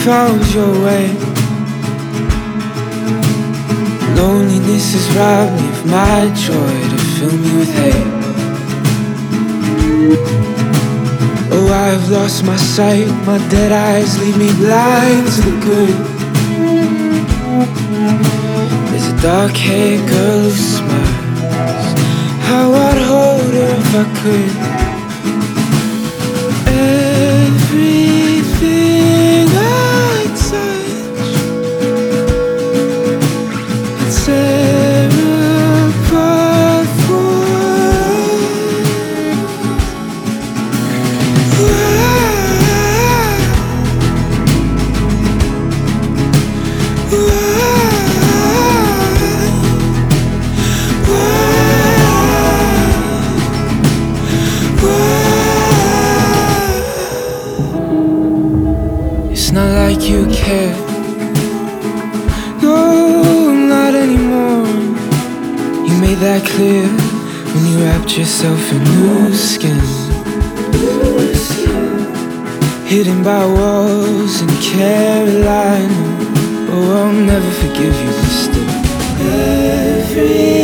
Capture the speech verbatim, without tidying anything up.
found your way. Loneliness has robbed me of my joy to fill me with hate. Oh, I've lost my sight, my dead eyes leave me blind to the good. There's a dark-haired girl who smiles, how I'd hold her if I could. Everything I touch, I tear apart for it's not like you care. No, not anymore. You made that clear when you wrapped yourself in new skin, hidden by walls in Carolina. Oh, I'll never forgive you, but still. Every